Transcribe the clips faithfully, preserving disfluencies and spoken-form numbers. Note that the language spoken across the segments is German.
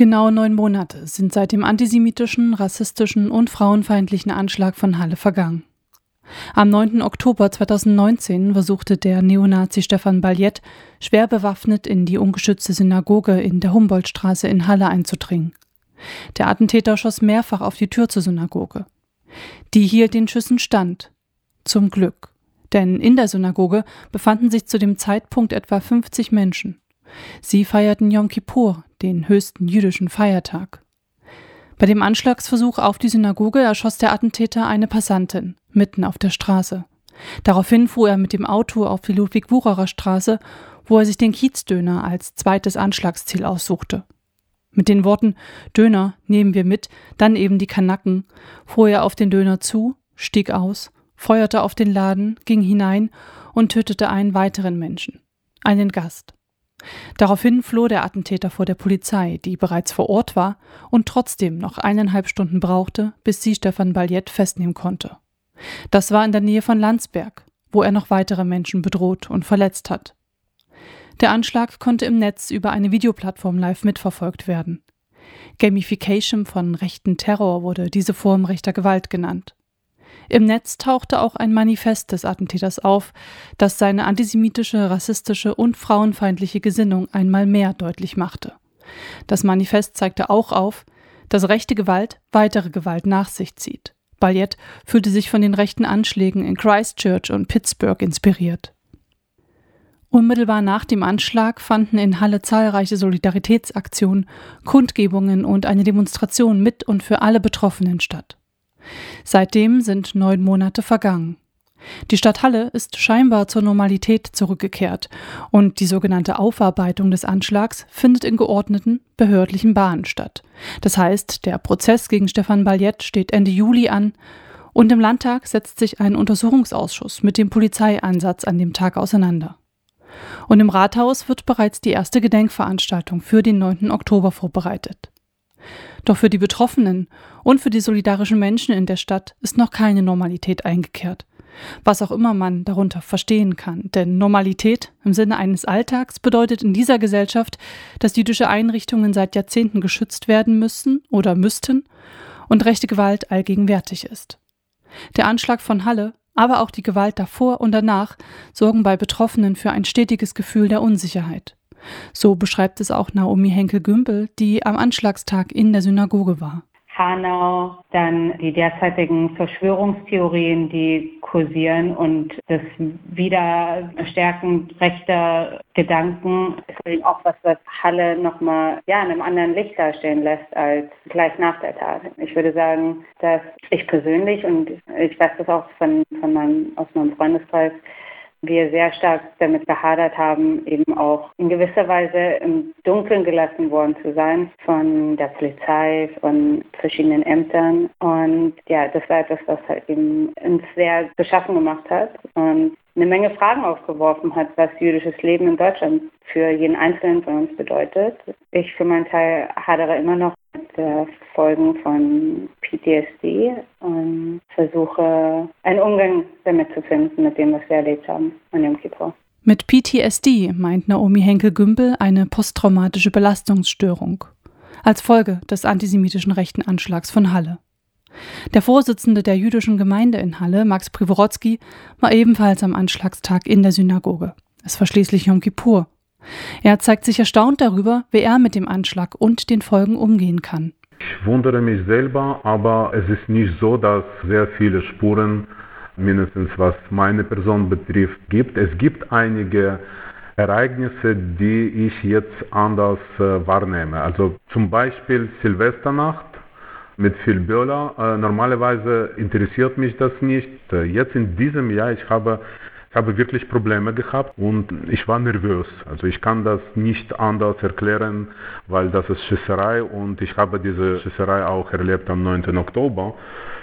Genau neun Monate sind seit dem antisemitischen, rassistischen und frauenfeindlichen Anschlag von Halle vergangen. Am neunten Oktober zweitausendneunzehn versuchte der Neonazi Stefan Baljet schwer bewaffnet in die ungeschützte Synagoge in der Humboldtstraße in Halle einzudringen. Der Attentäter schoss mehrfach auf die Tür zur Synagoge. Die hielt den Schüssen stand. Zum Glück. Denn in der Synagoge befanden sich zu dem Zeitpunkt etwa fünfzig Menschen. Sie feierten Yom Kippur, den höchsten jüdischen Feiertag. Bei dem Anschlagsversuch auf die Synagoge erschoss der Attentäter eine Passantin, mitten auf der Straße. Daraufhin fuhr er mit dem Auto auf die Ludwig-Wucherer Straße, wo er sich den Kiezdöner als zweites Anschlagsziel aussuchte. Mit den Worten »Döner, nehmen wir mit, dann eben die Kanaken« fuhr er auf den Döner zu, stieg aus, feuerte auf den Laden, ging hinein und tötete einen weiteren Menschen, einen Gast. Daraufhin floh der Attentäter vor der Polizei, die bereits vor Ort war und trotzdem noch eineinhalb Stunden brauchte, bis sie Stefan Baljet festnehmen konnte. Das war in der Nähe von Landsberg, wo er noch weitere Menschen bedroht und verletzt hat. Der Anschlag konnte im Netz über eine Videoplattform live mitverfolgt werden. Gamification von rechten Terror wurde diese Form rechter Gewalt genannt. Im Netz tauchte auch ein Manifest des Attentäters auf, das seine antisemitische, rassistische und frauenfeindliche Gesinnung einmal mehr deutlich machte. Das Manifest zeigte auch auf, dass rechte Gewalt weitere Gewalt nach sich zieht. Baljet fühlte sich von den rechten Anschlägen in Christchurch und Pittsburgh inspiriert. Unmittelbar nach dem Anschlag fanden in Halle zahlreiche Solidaritätsaktionen, Kundgebungen und eine Demonstration mit und für alle Betroffenen statt. Seitdem sind neun Monate vergangen. Die Stadt Halle ist scheinbar zur Normalität zurückgekehrt und die sogenannte Aufarbeitung des Anschlags findet in geordneten, behördlichen Bahnen statt. Das heißt, der Prozess gegen Stefan Baljet steht Ende Juli an und im Landtag setzt sich ein Untersuchungsausschuss mit dem Polizeieinsatz an dem Tag auseinander. Und im Rathaus wird bereits die erste Gedenkveranstaltung für den neunten Oktober vorbereitet. Doch für die Betroffenen und für die solidarischen Menschen in der Stadt ist noch keine Normalität eingekehrt. Was auch immer man darunter verstehen kann. Denn Normalität im Sinne eines Alltags bedeutet in dieser Gesellschaft, dass jüdische Einrichtungen seit Jahrzehnten geschützt werden müssen oder müssten und rechte Gewalt allgegenwärtig ist. Der Anschlag von Halle, aber auch die Gewalt davor und danach sorgen bei Betroffenen für ein stetiges Gefühl der Unsicherheit. So beschreibt es auch Naomi Henkel-Gümbel, die am Anschlagstag in der Synagoge war. Hanau, dann die derzeitigen Verschwörungstheorien, die kursieren und das Wiederstärken rechter Gedanken ist auch was, was Halle nochmal ja, in einem anderen Licht darstellen lässt als gleich nach der Tat. Ich würde sagen, dass ich persönlich, und ich weiß das auch von, von meinem, aus meinem Freundeskreis, wir sehr stark damit gehadert haben, eben auch in gewisser Weise im Dunkeln gelassen worden zu sein von der Polizei, von verschiedenen Ämtern. Und ja, das war etwas, was halt eben uns sehr beschaffen gemacht hat und eine Menge Fragen aufgeworfen hat, was jüdisches Leben in Deutschland für jeden Einzelnen von uns bedeutet. Ich für meinen Teil hadere immer noch mit der Folgen von P T S D und versuche, einen Umgang damit zu finden, mit dem, was wir erlebt haben an Yom Kippur. Mit P T S D meint Naomi Henkel-Gümbel eine posttraumatische Belastungsstörung als Folge des antisemitischen rechten Anschlags von Halle. Der Vorsitzende der jüdischen Gemeinde in Halle, Max Privorotsky, war ebenfalls am Anschlagstag in der Synagoge. Es war schließlich Yom Kippur. Er zeigt sich erstaunt darüber, wie er mit dem Anschlag und den Folgen umgehen kann. Ich wundere mich selber, aber es ist nicht so, dass es sehr viele Spuren, mindestens was meine Person betrifft, gibt. Es gibt einige Ereignisse, die ich jetzt anders äh, wahrnehme. Also zum Beispiel Silvesternacht mit Phil Böhler. Äh, normalerweise interessiert mich das nicht. Äh, jetzt in diesem Jahr, ich habe Ich habe wirklich Probleme gehabt und ich war nervös. Also ich kann das nicht anders erklären, weil das ist Schießerei und ich habe diese Schießerei auch erlebt am neunten Oktober.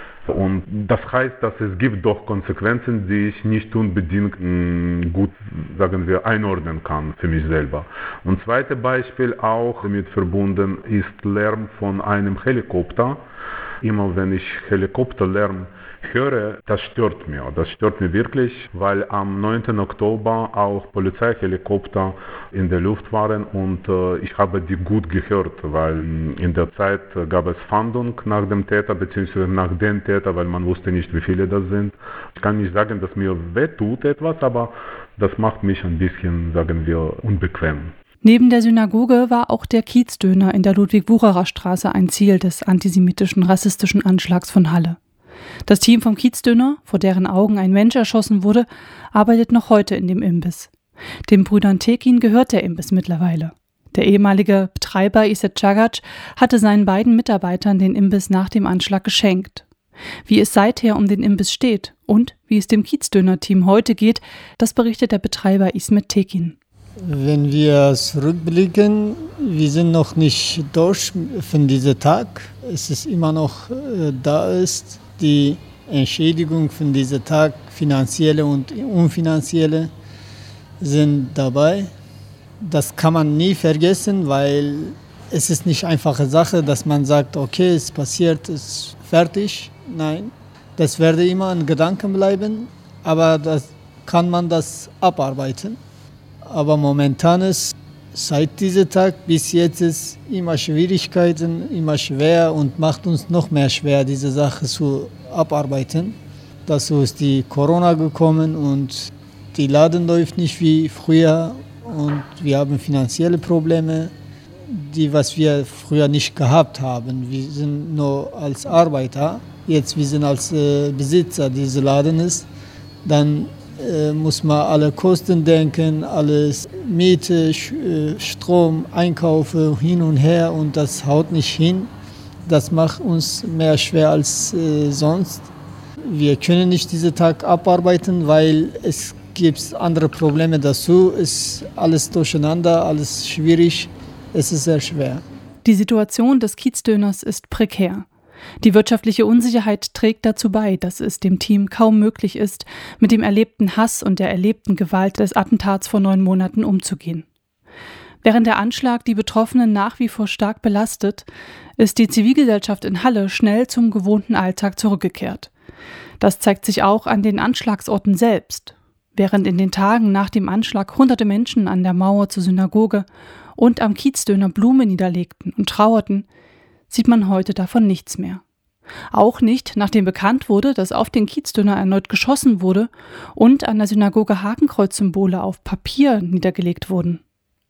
Und das heißt, dass es gibt doch Konsequenzen, die ich nicht unbedingt mh, gut, sagen wir, einordnen kann für mich selber. Und zweites Beispiel auch damit verbunden ist Lärm von einem Helikopter. Immer wenn ich Helikopterlärm höre, das stört mir. Das stört mir wirklich, weil am neunten Oktober auch Polizeihelikopter in der Luft waren und äh, ich habe die gut gehört, weil in der Zeit gab es Fahndung nach dem Täter bzw. nach den Täter, weil man wusste nicht, wie viele das sind. Ich kann nicht sagen, dass mir wehtut etwas, aber das macht mich ein bisschen, sagen wir, unbequem. Neben der Synagoge war auch der Kiezdöner in der Ludwig-Wucherer-Straße ein Ziel des antisemitischen, rassistischen Anschlags von Halle. Das Team vom Kiezdöner, vor deren Augen ein Mensch erschossen wurde, arbeitet noch heute in dem Imbiss. Den Brüdern Tekin gehört der Imbiss mittlerweile. Der ehemalige Betreiber Iset Cagac hatte seinen beiden Mitarbeitern den Imbiss nach dem Anschlag geschenkt. Wie es seither um den Imbiss steht und wie es dem Kiezdöner-Team heute geht, das berichtet der Betreiber Ismet Tekin. Wenn wir zurückblicken, wir sind noch nicht durch von diesem Tag. Es ist immer noch äh, da ist die Entschädigung von diesem Tag, finanzielle und unfinanzielle, sind dabei. Das kann man nie vergessen, weil es ist nicht einfache Sache, dass man sagt, okay, es passiert, es ist fertig. Nein, das werde immer ein Gedanken bleiben, aber das kann man das abarbeiten. Aber momentan ist seit diesem Tag bis jetzt ist immer Schwierigkeiten, immer schwer und macht uns noch mehr schwer, diese Sache zu abarbeiten. Dazu ist die Corona gekommen und die Laden läuft nicht wie früher und wir haben finanzielle Probleme, die was wir früher nicht gehabt haben. Wir sind nur als Arbeiter, jetzt wir sind als äh, Besitzer dieses Ladens, dann äh, muss man alle Kosten denken, alles Miete, Sch- Strom, Einkaufe hin und her und das haut nicht hin. Das macht uns mehr schwer als äh, sonst. Wir können nicht diesen Tag abarbeiten, weil es gibt andere Probleme dazu. Es ist alles durcheinander, alles schwierig. Es ist sehr schwer. Die Situation des Kiezdöners ist prekär. Die wirtschaftliche Unsicherheit trägt dazu bei, dass es dem Team kaum möglich ist, mit dem erlebten Hass und der erlebten Gewalt des Attentats vor neun Monaten umzugehen. Während der Anschlag die Betroffenen nach wie vor stark belastet, ist die Zivilgesellschaft in Halle schnell zum gewohnten Alltag zurückgekehrt. Das zeigt sich auch an den Anschlagsorten selbst. Während in den Tagen nach dem Anschlag hunderte Menschen an der Mauer zur Synagoge und am Kiezdöner Blumen niederlegten und trauerten, sieht man heute davon nichts mehr. Auch nicht, nachdem bekannt wurde, dass auf den Kiezdöner erneut geschossen wurde und an der Synagoge Hakenkreuz-Symbole auf Papier niedergelegt wurden.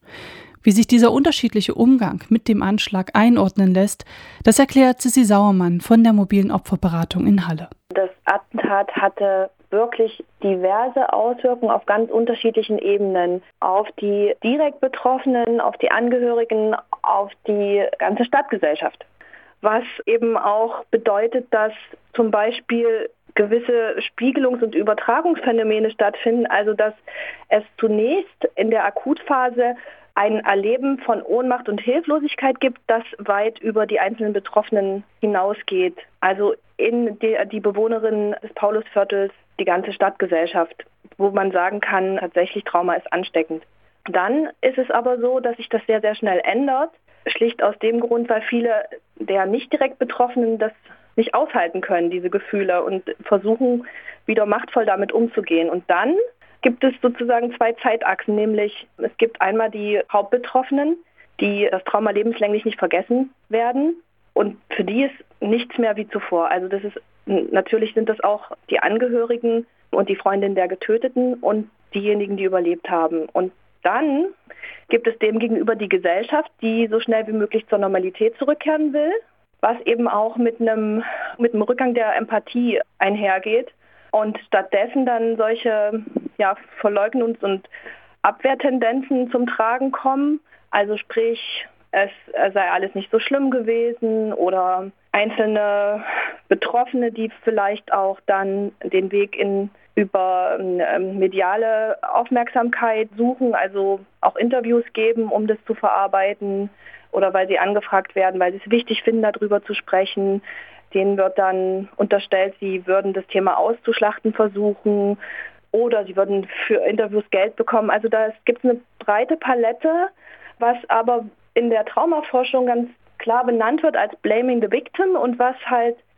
Wie sich dieser unterschiedliche Umgang mit dem Anschlag einordnen lässt, das erklärt Sissi Sauermann von der mobilen Opferberatung in Halle. Das Attentat hatte wirklich diverse Auswirkungen auf ganz unterschiedlichen Ebenen. Auf die direkt Betroffenen, auf die Angehörigen, auf die ganze Stadtgesellschaft. Was eben auch bedeutet, dass zum Beispiel gewisse Spiegelungs- und Übertragungsphänomene stattfinden. Also dass es zunächst in der Akutphase ein Erleben von Ohnmacht und Hilflosigkeit gibt, das weit über die einzelnen Betroffenen hinausgeht. Also in die, die Bewohnerinnen des Paulusviertels, die ganze Stadtgesellschaft, wo man sagen kann, tatsächlich Trauma ist ansteckend. Dann ist es aber so, dass sich das sehr, sehr schnell ändert. Schlicht aus dem Grund, weil viele der nicht direkt Betroffenen das nicht aushalten können, diese Gefühle, und versuchen, wieder machtvoll damit umzugehen. Und dann gibt es sozusagen zwei Zeitachsen, nämlich es gibt einmal die Hauptbetroffenen, die das Trauma lebenslänglich nicht vergessen werden, und für die ist nichts mehr wie zuvor. Also das ist natürlich sind das auch die Angehörigen und die Freundinnen der Getöteten und diejenigen, die überlebt haben. Und dann gibt es dem gegenüber die Gesellschaft, die so schnell wie möglich zur Normalität zurückkehren will, was eben auch mit einem mit einem Rückgang der Empathie einhergeht. Und stattdessen dann solche ja, Verleugnungs- und Abwehrtendenzen zum Tragen kommen. Also sprich, es sei alles nicht so schlimm gewesen oder einzelne Betroffene, die vielleicht auch dann den Weg in über ähm, mediale Aufmerksamkeit suchen, also auch Interviews geben, um das zu verarbeiten, oder weil sie angefragt werden, weil sie es wichtig finden, darüber zu sprechen. Denen wird dann unterstellt, sie würden das Thema auszuschlachten versuchen oder sie würden für Interviews Geld bekommen. Also da gibt es eine breite Palette, was aber in der Traumaforschung ganz klar benannt wird als Blaming the Victim und was halt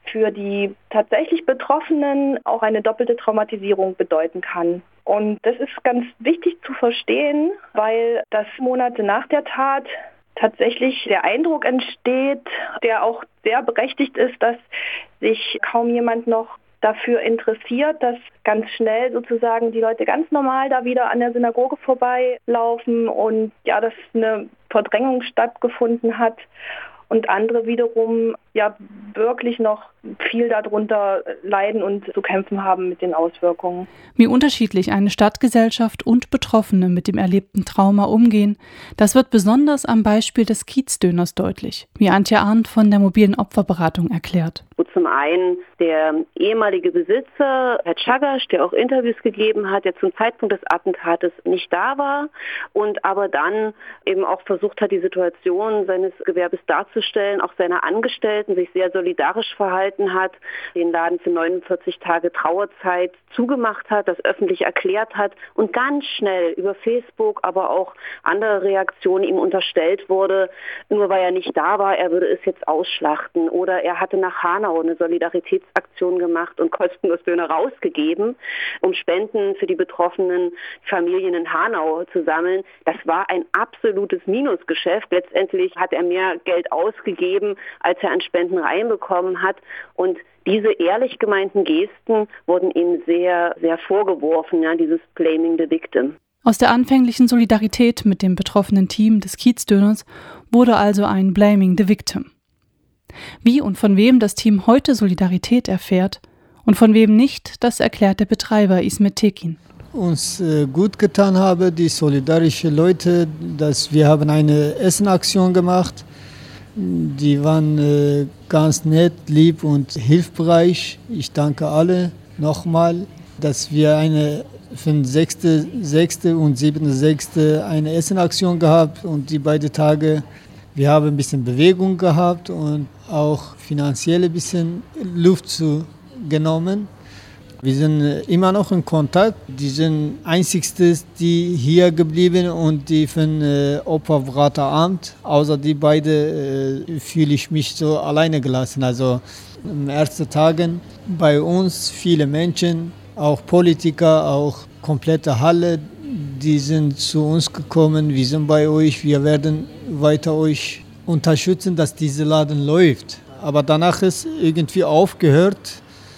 für die tatsächlich Betroffenen auch eine doppelte Traumatisierung bedeuten kann. Und das ist ganz wichtig zu verstehen, weil das Monate nach der Tat tatsächlich der Eindruck entsteht, der auch sehr berechtigt ist, dass sich kaum jemand noch dafür interessiert, dass ganz schnell sozusagen die Leute ganz normal da wieder an der Synagoge vorbeilaufen und ja, dass eine Verdrängung stattgefunden hat und andere wiederum ja wirklich noch viel darunter leiden und zu kämpfen haben mit den Auswirkungen. Wie unterschiedlich eine Stadtgesellschaft und Betroffene mit dem erlebten Trauma umgehen, das wird besonders am Beispiel des Kiezdöners deutlich, wie Antje Arndt von der mobilen Opferberatung erklärt. Wo zum einen der ehemalige Besitzer, Herr Czagasch, der auch Interviews gegeben hat, der zum Zeitpunkt des Attentates nicht da war und aber dann eben auch versucht hat, die Situation seines Gewerbes darzustellen, auch seine Angestellten sich sehr solidarisch verhalten hat, den Laden für neunundvierzig Tage Trauerzeit zugemacht hat, das öffentlich erklärt hat und ganz schnell über Facebook, aber auch andere Reaktionen ihm unterstellt wurde, nur weil er nicht da war, er würde es jetzt ausschlachten oder er hatte nach Hanau eine Solidaritätsaktion gemacht und kostenlos Döner rausgegeben, um Spenden für die betroffenen Familien in Hanau zu sammeln. Das war ein absolutes Minusgeschäft. Letztendlich hat er mehr Geld ausgegeben, als er an Spenden reinbekommen hat. Und diese ehrlich gemeinten Gesten wurden ihm sehr, sehr vorgeworfen, ja, dieses Blaming the Victim. Aus der anfänglichen Solidarität mit dem betroffenen Team des Kiezdöners wurde also ein Blaming the Victim. Wie und von wem das Team heute Solidarität erfährt und von wem nicht, das erklärt der Betreiber Ismet Tekin. Uns äh, gut getan habe, die solidarischen Leute, dass wir haben eine Essenaktion gemacht. Die waren äh, ganz nett, lieb und hilfreich. Ich danke alle nochmal, dass wir eine für sechsten sechsten und siebten sechsten eine Essenaktion gehabt und die beiden Tage, wir haben ein bisschen Bewegung gehabt und auch finanziell ein bisschen Luft zu genommen. Wir sind immer noch in Kontakt. Die sind einzigste, die hier geblieben und die von äh, Opferberateramt. Außer die beiden äh, fühle ich mich so alleine gelassen. Also in den ersten Tagen bei uns viele Menschen, auch Politiker, auch komplette Halle, die sind zu uns gekommen. Wir sind bei euch. Wir werden weiter euch unterstützen, dass dieser Laden läuft. Aber danach ist irgendwie aufgehört.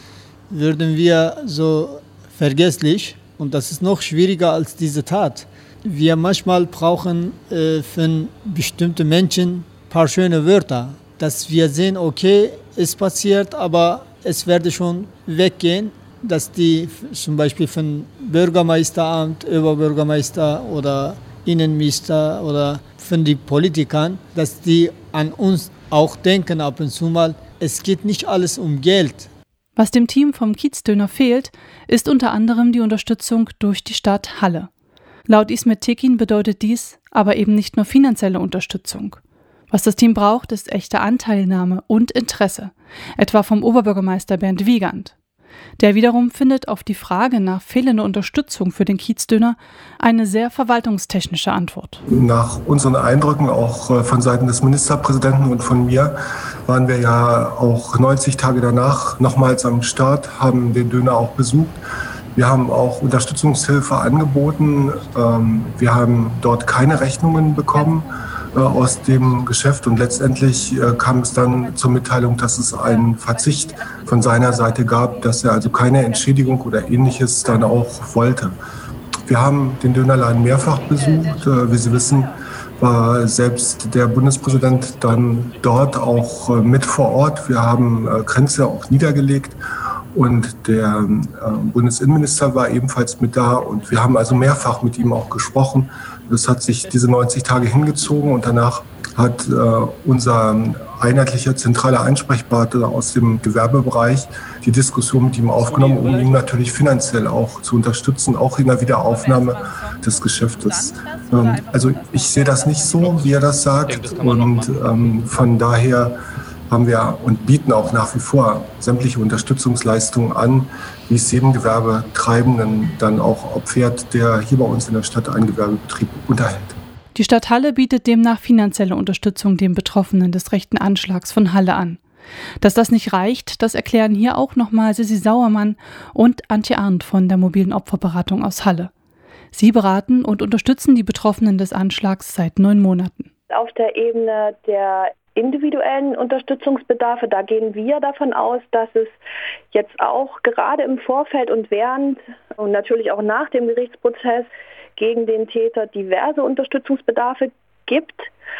Würden wir so vergesslich und das ist noch schwieriger als diese Tat. Wir manchmal brauchen äh, für bestimmte Menschen ein paar schöne Wörter, dass wir sehen, okay, es passiert, aber es werde schon weggehen, dass die zum Beispiel von Bürgermeisteramt, Oberbürgermeister oder Innenminister oder von den Politikern, dass die an uns auch denken ab und zu mal, es geht nicht alles um Geld. Was dem Team vom Kiezdöner fehlt, ist unter anderem die Unterstützung durch die Stadt Halle. Laut Ismet Tekin bedeutet dies aber eben nicht nur finanzielle Unterstützung. Was das Team braucht, ist echte Anteilnahme und Interesse, etwa vom Oberbürgermeister Bernd Wiegand. Der wiederum findet auf die Frage nach fehlender Unterstützung für den Kiezdöner eine sehr verwaltungstechnische Antwort. Nach unseren Eindrücken, auch von Seiten des Ministerpräsidenten und von mir, waren wir ja auch neunzig Tage danach nochmals am Start, haben den Döner auch besucht. Wir haben auch Unterstützungshilfe angeboten. Wir haben dort keine Rechnungen bekommen aus dem Geschäft und letztendlich kam es dann zur Mitteilung, dass es einen Verzicht von seiner Seite gab, dass er also keine Entschädigung oder Ähnliches dann auch wollte. Wir haben den Dönerladen mehrfach besucht. Wie Sie wissen, war selbst der Bundespräsident dann dort auch mit vor Ort. Wir haben Grenze auch niedergelegt und der Bundesinnenminister war ebenfalls mit da und wir haben also mehrfach mit ihm auch gesprochen. Das hat sich diese neunzig Tage hingezogen und danach hat äh, unser einheitlicher zentraler Ansprechpartner aus dem Gewerbebereich die Diskussion mit ihm aufgenommen, um ihn natürlich finanziell auch zu unterstützen, auch in der Wiederaufnahme des Geschäftes. Ähm, also ich sehe das nicht so, wie er das sagt und ähm, von daher haben wir und bieten auch nach wie vor sämtliche Unterstützungsleistungen an, wie es jedem Gewerbetreibenden dann auch abfährt, der hier bei uns in der Stadt einen Gewerbebetrieb unterhält. Die Stadt Halle bietet demnach finanzielle Unterstützung den Betroffenen des rechten Anschlags von Halle an. Dass das nicht reicht, das erklären hier auch nochmal Sissi Sauermann und Antje Arndt von der mobilen Opferberatung aus Halle. Sie beraten und unterstützen die Betroffenen des Anschlags seit neun Monaten. Auf der Ebene der individuellen Unterstützungsbedarfe, da gehen wir davon aus, dass es jetzt auch gerade im Vorfeld und während und natürlich auch nach dem Gerichtsprozess gegen den Täter diverse Unterstützungsbedarfe gibt.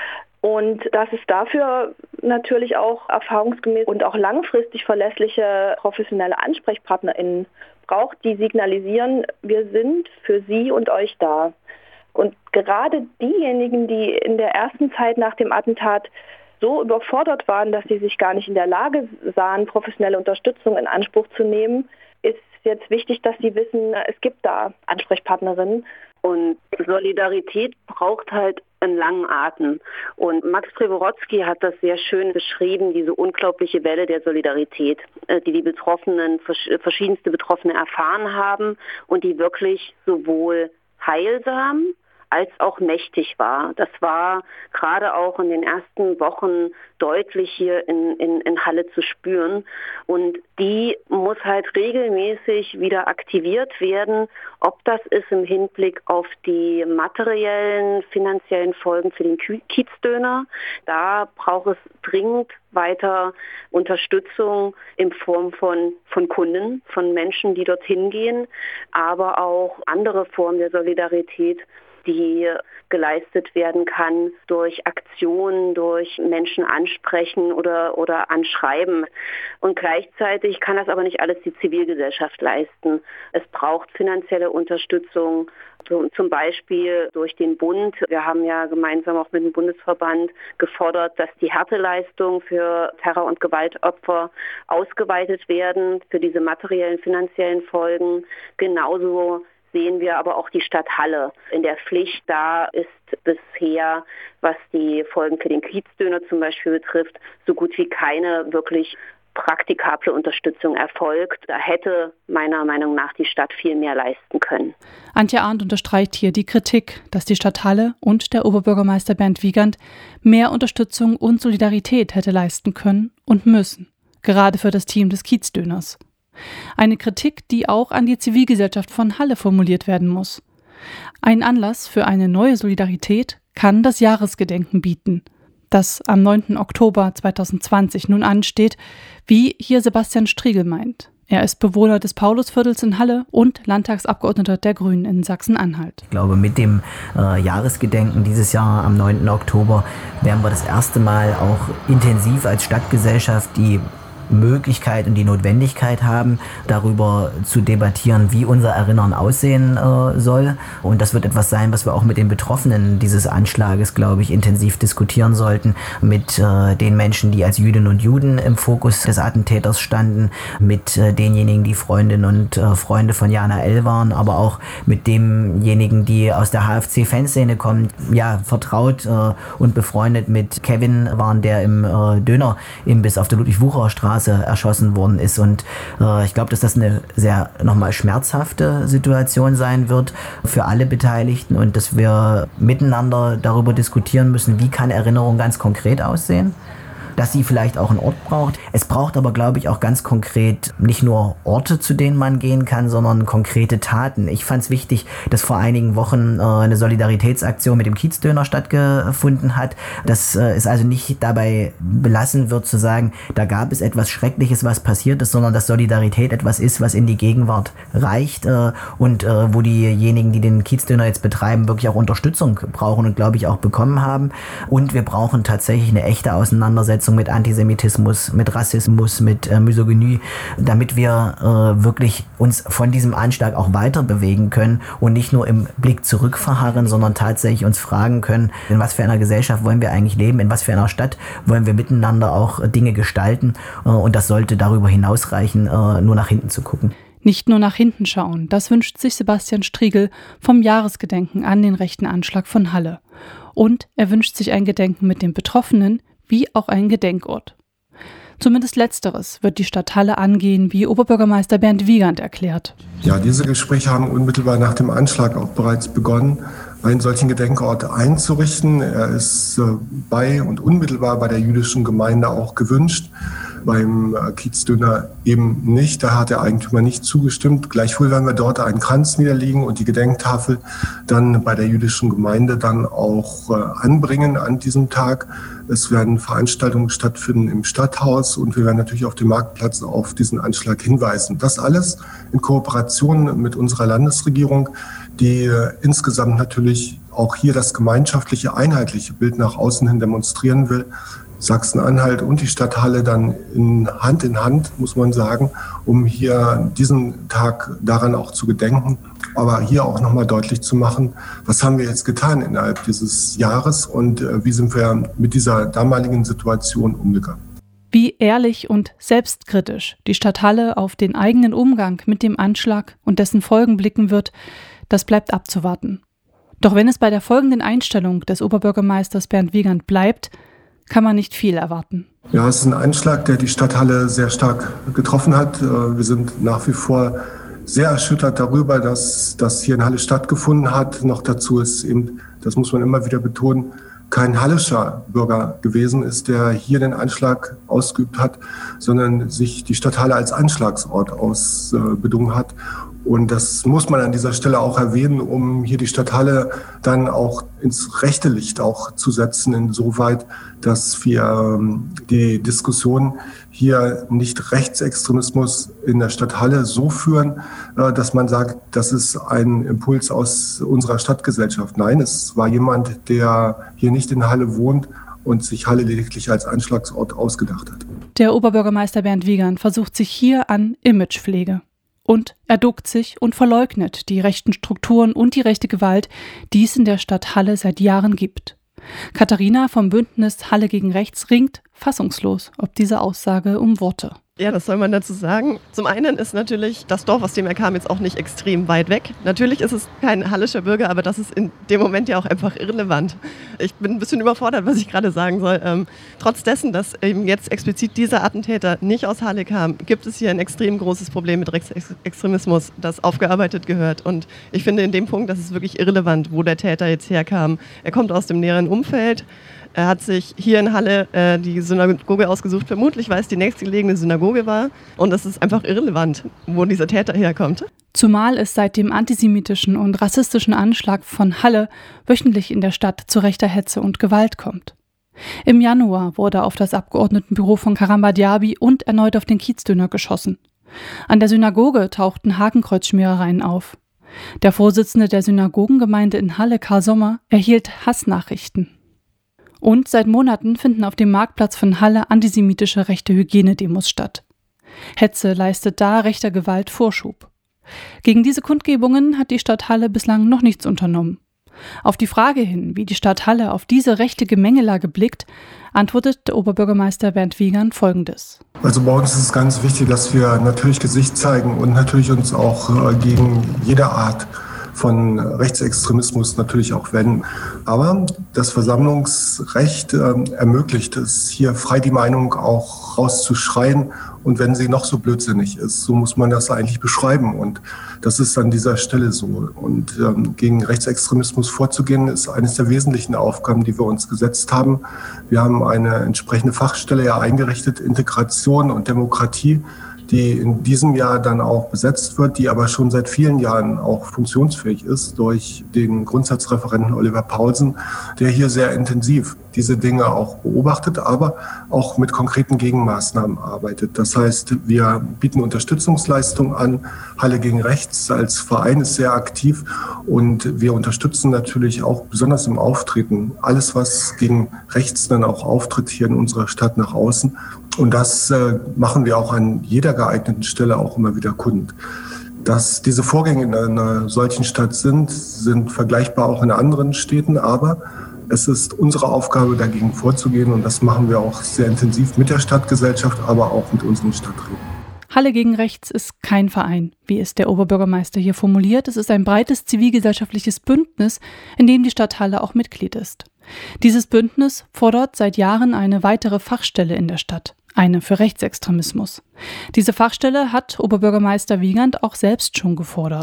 Und dass es dafür natürlich auch erfahrungsgemäß und auch langfristig verlässliche professionelle AnsprechpartnerInnen braucht, die signalisieren, wir sind für Sie und euch da. Und gerade diejenigen, die in der ersten Zeit nach dem Attentat so überfordert waren, dass sie sich gar nicht in der Lage sahen, professionelle Unterstützung in Anspruch zu nehmen, ist jetzt wichtig, dass sie wissen, es gibt da Ansprechpartnerinnen. Und Solidarität braucht halt einen langen Atem. Und Max Przeworowski hat das sehr schön beschrieben, diese unglaubliche Welle der Solidarität, die die Betroffenen, verschiedenste Betroffene erfahren haben und die wirklich sowohl heilsam als auch mächtig war. Das war gerade auch in den ersten Wochen deutlich hier in, in, in Halle zu spüren. Und die muss halt regelmäßig wieder aktiviert werden, ob das ist im Hinblick auf die materiellen, finanziellen Folgen für den Kiezdöner. Da braucht es dringend weiter Unterstützung in Form von, von Kunden, von Menschen, die dorthin gehen, aber auch andere Formen der Solidarität, die geleistet werden kann durch Aktionen, durch Menschen ansprechen oder, oder anschreiben. Und gleichzeitig kann das aber nicht alles die Zivilgesellschaft leisten. Es braucht finanzielle Unterstützung, zum Beispiel durch den Bund. Wir haben ja gemeinsam auch mit dem Bundesverband gefordert, dass die Härteleistungen für Terror- und Gewaltopfer ausgeweitet werden, für diese materiellen, finanziellen Folgen. Genauso sehen wir aber auch die Stadt Halle in der Pflicht. Da ist bisher, was die Folgen für den Kiezdöner zum Beispiel betrifft, so gut wie keine wirklich praktikable Unterstützung erfolgt. Da hätte meiner Meinung nach die Stadt viel mehr leisten können. Antje Arndt unterstreicht hier die Kritik, dass die Stadt Halle und der Oberbürgermeister Bernd Wiegand mehr Unterstützung und Solidarität hätte leisten können und müssen, gerade für das Team des Kiezdöners. Eine Kritik, die auch an die Zivilgesellschaft von Halle formuliert werden muss. Ein Anlass für eine neue Solidarität kann das Jahresgedenken bieten, das am neunten Oktober zweitausendzwanzig nun ansteht, wie hier Sebastian Striegel meint. Er ist Bewohner des Paulusviertels in Halle und Landtagsabgeordneter der Grünen in Sachsen-Anhalt. Ich glaube, mit dem äh, Jahresgedenken dieses Jahr am neunten Oktober werden wir das erste Mal auch intensiv als Stadtgesellschaft die Möglichkeit und die Notwendigkeit haben, darüber zu debattieren, wie unser Erinnern aussehen äh, soll. Und das wird etwas sein, was wir auch mit den Betroffenen dieses Anschlages, glaube ich, intensiv diskutieren sollten. Mit äh, den Menschen, die als Jüdinnen und Juden im Fokus des Attentäters standen, mit äh, denjenigen, die Freundinnen und äh, Freunde von Jana L. waren, aber auch mit demjenigen, die aus der H F C-Fanszene kommen. Ja, vertraut äh, und befreundet mit Kevin waren, der im äh, Döner-Imbiss auf der Ludwig-Wucherer-Straße erschossen worden ist. Und äh, ich glaube, dass das eine sehr nochmal schmerzhafte Situation sein wird für alle Beteiligten und dass wir miteinander darüber diskutieren müssen, wie kann Erinnerung ganz konkret aussehen. Dass sie vielleicht auch einen Ort braucht. Es braucht aber, glaube ich, auch ganz konkret nicht nur Orte, zu denen man gehen kann, sondern konkrete Taten. Ich fand es wichtig, dass vor einigen Wochen äh, eine Solidaritätsaktion mit dem Kiezdöner stattgefunden hat. Dass äh, es also nicht dabei belassen wird zu sagen, da gab es etwas Schreckliches, was passiert ist, sondern dass Solidarität etwas ist, was in die Gegenwart reicht äh, und äh, wo diejenigen, die den Kiezdöner jetzt betreiben, wirklich auch Unterstützung brauchen und, glaube ich, auch bekommen haben. Und wir brauchen tatsächlich eine echte Auseinandersetzung mit Antisemitismus, mit Rassismus, mit äh, Misogynie, damit wir äh, wirklich uns von diesem Anschlag auch weiter bewegen können und nicht nur im Blick zurück verharren, sondern tatsächlich uns fragen können, in was für einer Gesellschaft wollen wir eigentlich leben, in was für einer Stadt wollen wir miteinander auch äh, Dinge gestalten äh, und das sollte darüber hinaus reichen, äh, nur nach hinten zu gucken. Nicht nur nach hinten schauen, das wünscht sich Sebastian Striegel vom Jahresgedenken an den rechten Anschlag von Halle. Und er wünscht sich ein Gedenken mit den Betroffenen, wie auch ein Gedenkort. Zumindest Letzteres wird die Stadt Halle angehen, wie Oberbürgermeister Bernd Wiegand erklärt. Ja, diese Gespräche haben unmittelbar nach dem Anschlag auch bereits begonnen, einen solchen Gedenkort einzurichten. Er ist bei und unmittelbar bei der jüdischen Gemeinde auch gewünscht. beim Kiezdöner eben nicht. Da hat der Eigentümer nicht zugestimmt. Gleichwohl werden wir dort einen Kranz niederlegen und die Gedenktafel dann bei der jüdischen Gemeinde dann auch äh, anbringen an diesem Tag. Es werden Veranstaltungen stattfinden im Stadthaus und wir werden natürlich auf dem Marktplatz auf diesen Anschlag hinweisen. Das alles in Kooperation mit unserer Landesregierung, die äh, insgesamt natürlich auch hier das gemeinschaftliche, einheitliche Bild nach außen hin demonstrieren will. Sachsen-Anhalt und die Stadt Halle dann in Hand in Hand, muss man sagen, um hier diesen Tag daran auch zu gedenken. Aber hier auch nochmal deutlich zu machen, was haben wir jetzt getan innerhalb dieses Jahres und äh, wie sind wir mit dieser damaligen Situation umgegangen. Wie ehrlich und selbstkritisch die Stadt Halle auf den eigenen Umgang mit dem Anschlag und dessen Folgen blicken wird, das bleibt abzuwarten. Doch wenn es bei der folgenden Einstellung des Oberbürgermeisters Bernd Wiegand bleibt, kann man nicht viel erwarten. Ja, es ist ein Anschlag, der die Stadt Halle sehr stark getroffen hat. Wir sind nach wie vor sehr erschüttert darüber, dass das hier in Halle stattgefunden hat. Noch dazu ist eben, das muss man immer wieder betonen, kein hallischer Bürger gewesen ist, der hier den Anschlag ausgeübt hat, sondern sich die Stadt Halle als Anschlagsort ausbedungen hat. Und das muss man an dieser Stelle auch erwähnen, um hier die Stadt Halle dann auch ins rechte Licht auch zu setzen, insoweit, dass wir die Diskussion hier nicht Rechtsextremismus in der Stadt Halle so führen, dass man sagt, das ist ein Impuls aus unserer Stadtgesellschaft. Nein, es war jemand, der hier nicht in Halle wohnt und sich Halle lediglich als Anschlagsort ausgedacht hat. Der Oberbürgermeister Bernd Wiegand versucht sich hier an Imagepflege. Und er duckt sich und verleugnet die rechten Strukturen und die rechte Gewalt, die es in der Stadt Halle seit Jahren gibt. Katharina vom Bündnis Halle gegen Rechts ringt fassungslos ob diese Aussage um Worte. Ja, was soll man dazu sagen? Zum einen ist natürlich das Dorf, aus dem er kam, jetzt auch nicht extrem weit weg. Natürlich ist es kein hallischer Bürger, aber das ist in dem Moment ja auch einfach irrelevant. Ich bin ein bisschen überfordert, was ich gerade sagen soll. Ähm, trotz dessen, dass eben jetzt explizit dieser Attentäter nicht aus Halle kam, gibt es hier ein extrem großes Problem mit Rechtsextremismus, das aufgearbeitet gehört. Und ich finde in dem Punkt, das ist wirklich irrelevant, wo der Täter jetzt herkam. Er kommt aus dem näheren Umfeld. Er hat sich hier in Halle äh, die Synagoge ausgesucht, vermutlich, weil es die nächstgelegene Synagoge war. Und es ist einfach irrelevant, wo dieser Täter herkommt. Zumal es seit dem antisemitischen und rassistischen Anschlag von Halle wöchentlich in der Stadt zu rechter Hetze und Gewalt kommt. Im Januar wurde auf das Abgeordnetenbüro von Karamba Diaby und erneut auf den Kiezdöner geschossen. An der Synagoge tauchten Hakenkreuzschmierereien auf. Der Vorsitzende der Synagogengemeinde in Halle, Karl Sommer, erhielt Hassnachrichten. Und seit Monaten finden auf dem Marktplatz von Halle antisemitische rechte Hygienedemos statt. Hetze leistet da rechter Gewalt Vorschub. Gegen diese Kundgebungen hat die Stadt Halle bislang noch nichts unternommen. Auf die Frage hin, wie die Stadt Halle auf diese rechte Gemengelage blickt, antwortet der Oberbürgermeister Bernd Wiegand Folgendes. Also bei uns ist es ganz wichtig, dass wir natürlich Gesicht zeigen und natürlich uns auch gegen jede Art von Rechtsextremismus natürlich auch wenden. Aber das Versammlungsrecht äh, ermöglicht es, hier frei die Meinung auch rauszuschreien. Und wenn sie noch so blödsinnig ist, so muss man das eigentlich beschreiben. Und das ist an dieser Stelle so. Und ähm, gegen Rechtsextremismus vorzugehen, ist eines der wesentlichen Aufgaben, die wir uns gesetzt haben. Wir haben eine entsprechende Fachstelle ja eingerichtet, Integration und Demokratie, die in diesem Jahr dann auch besetzt wird, die aber schon seit vielen Jahren auch funktionsfähig ist durch den Grundsatzreferenten Oliver Paulsen, der hier sehr intensiv diese Dinge auch beobachtet, aber auch mit konkreten Gegenmaßnahmen arbeitet. Das heißt, wir bieten Unterstützungsleistungen an. Halle gegen Rechts als Verein ist sehr aktiv und wir unterstützen natürlich auch besonders im Auftreten alles, was gegen rechts dann auch auftritt hier in unserer Stadt nach außen. Und das äh, machen wir auch an jeder geeigneten Stelle auch immer wieder kund. Dass diese Vorgänge in einer solchen Stadt sind, sind vergleichbar auch in anderen Städten, aber es ist unsere Aufgabe, dagegen vorzugehen und das machen wir auch sehr intensiv mit der Stadtgesellschaft, aber auch mit unseren Stadträten. Halle gegen Rechts ist kein Verein, wie es der Oberbürgermeister hier formuliert. Es ist ein breites zivilgesellschaftliches Bündnis, in dem die Stadt Halle auch Mitglied ist. Dieses Bündnis fordert seit Jahren eine weitere Fachstelle in der Stadt. Eine für Rechtsextremismus. Diese Fachstelle hat Oberbürgermeister Wiegand auch selbst schon gefordert.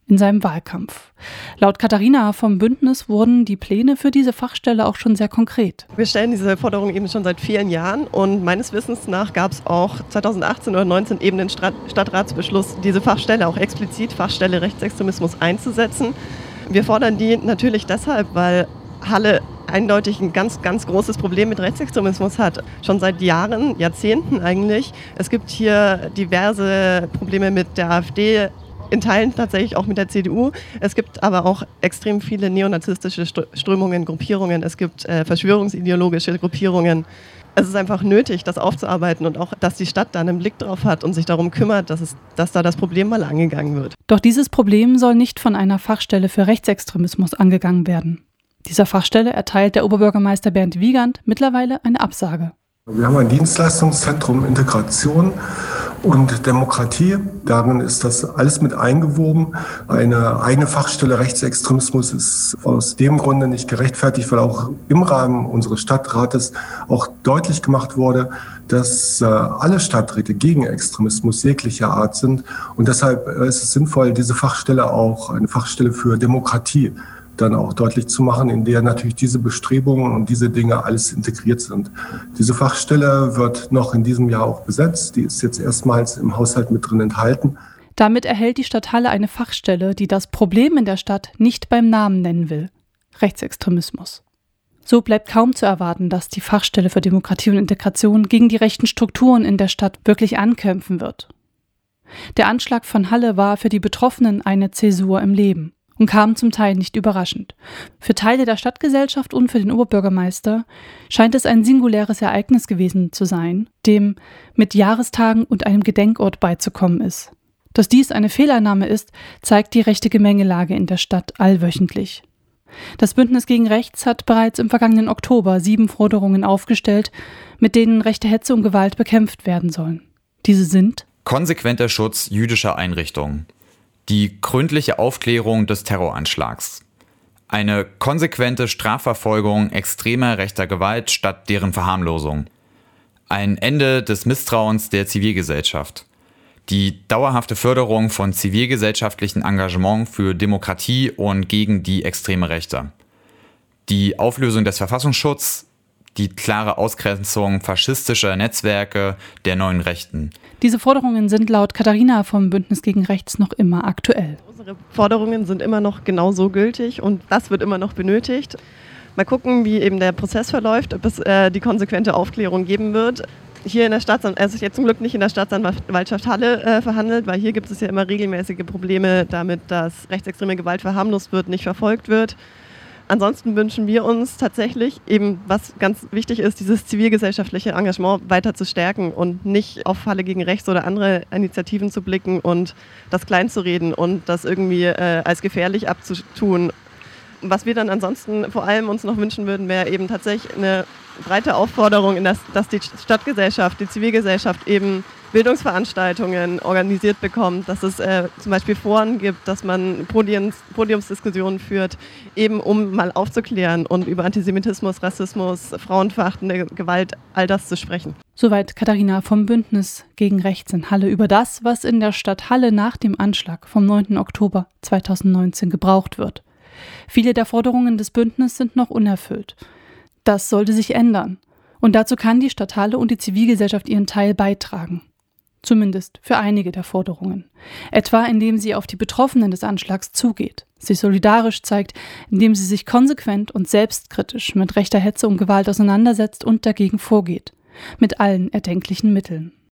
in seinem Wahlkampf. Laut Katharina vom Bündnis wurden die Pläne für diese Fachstelle auch schon sehr konkret. Wir stellen diese Forderung eben schon seit vielen Jahren und meines Wissens nach gab es auch zweitausendachtzehn oder neunzehn eben den Stadtratsbeschluss, diese Fachstelle auch explizit, Fachstelle Rechtsextremismus einzusetzen. Wir fordern die natürlich deshalb, weil Halle eindeutig ein ganz, ganz großes Problem mit Rechtsextremismus hat. Schon seit Jahren, Jahrzehnten eigentlich. Es gibt hier diverse Probleme mit der AfD, in Teilen tatsächlich auch mit der C D U. Es gibt aber auch extrem viele neonazistische Strömungen, Gruppierungen. Es gibt äh, verschwörungsideologische Gruppierungen. Es ist einfach nötig, das aufzuarbeiten und auch, dass die Stadt da einen Blick drauf hat und sich darum kümmert, dass, es, dass da das Problem mal angegangen wird. Doch dieses Problem soll nicht von einer Fachstelle für Rechtsextremismus angegangen werden. Dieser Fachstelle erteilt der Oberbürgermeister Bernd Wiegand mittlerweile eine Absage. Wir haben ein Dienstleistungszentrum Integration und Demokratie. Darin ist das alles mit eingewoben. Eine eigene Fachstelle Rechtsextremismus ist aus dem Grunde nicht gerechtfertigt, weil auch im Rahmen unseres Stadtrates auch deutlich gemacht wurde, dass äh, alle Stadträte gegen Extremismus jeglicher Art sind. Und deshalb ist es sinnvoll, diese Fachstelle auch, eine Fachstelle für Demokratie, dann auch deutlich zu machen, in der natürlich diese Bestrebungen und diese Dinge alles integriert sind. Diese Fachstelle wird noch in diesem Jahr auch besetzt. Die ist jetzt erstmals im Haushalt mit drin enthalten. Damit erhält die Stadt Halle eine Fachstelle, die das Problem in der Stadt nicht beim Namen nennen will: Rechtsextremismus. So bleibt kaum zu erwarten, dass die Fachstelle für Demokratie und Integration gegen die rechten Strukturen in der Stadt wirklich ankämpfen wird. Der Anschlag von Halle war für die Betroffenen eine Zäsur im Leben und kam zum Teil nicht überraschend. Für Teile der Stadtgesellschaft und für den Oberbürgermeister scheint es ein singuläres Ereignis gewesen zu sein, dem mit Jahrestagen und einem Gedenkort beizukommen ist. Dass dies eine Fehlannahme ist, zeigt die rechte Gemengelage in der Stadt allwöchentlich. Das Bündnis gegen Rechts hat bereits im vergangenen Oktober sieben Forderungen aufgestellt, mit denen rechte Hetze und Gewalt bekämpft werden sollen. Diese sind: konsequenter Schutz jüdischer Einrichtungen, die gründliche Aufklärung des Terroranschlags, eine konsequente Strafverfolgung extremer rechter Gewalt statt deren Verharmlosung, ein Ende des Misstrauens der Zivilgesellschaft, die dauerhafte Förderung von zivilgesellschaftlichem Engagement für Demokratie und gegen die extreme Rechte, die Auflösung des Verfassungsschutzes, die klare Ausgrenzung faschistischer Netzwerke der neuen Rechten. Diese Forderungen sind laut Katharina vom Bündnis gegen Rechts noch immer aktuell. Unsere Forderungen sind immer noch genauso gültig und das wird immer noch benötigt. Mal gucken, wie eben der Prozess verläuft, ob es äh, die konsequente Aufklärung geben wird. Hier in der Staatsanwaltschaft, also jetzt zum Glück nicht in der Staatsanwaltschaft Halle äh, verhandelt, weil hier gibt es ja immer regelmäßige Probleme damit, dass rechtsextreme Gewalt verharmlost wird, nicht verfolgt wird. Ansonsten wünschen wir uns tatsächlich eben, was ganz wichtig ist, dieses zivilgesellschaftliche Engagement weiter zu stärken und nicht auf Halle gegen Rechts oder andere Initiativen zu blicken und das klein zu reden und das irgendwie äh, als gefährlich abzutun. Was wir dann ansonsten vor allem uns noch wünschen würden, wäre eben tatsächlich eine breite Aufforderung, in das, dass die Stadtgesellschaft, die Zivilgesellschaft eben Bildungsveranstaltungen organisiert bekommt, dass es äh, zum Beispiel Foren gibt, dass man Podiums, Podiumsdiskussionen führt, eben um mal aufzuklären und über Antisemitismus, Rassismus, frauenverachtende Gewalt, all das zu sprechen. Soweit Katharina vom Bündnis gegen Rechts in Halle über das, was in der Stadt Halle nach dem Anschlag vom neunten Oktober zweitausendneunzehn gebraucht wird. Viele der Forderungen des Bündnisses sind noch unerfüllt. Das sollte sich ändern. Und dazu kann die Stadt Halle und die Zivilgesellschaft ihren Teil beitragen. Zumindest für einige der Forderungen. Etwa indem sie auf die Betroffenen des Anschlags zugeht, sich solidarisch zeigt, indem sie sich konsequent und selbstkritisch mit rechter Hetze und Gewalt auseinandersetzt und dagegen vorgeht. Mit allen erdenklichen Mitteln.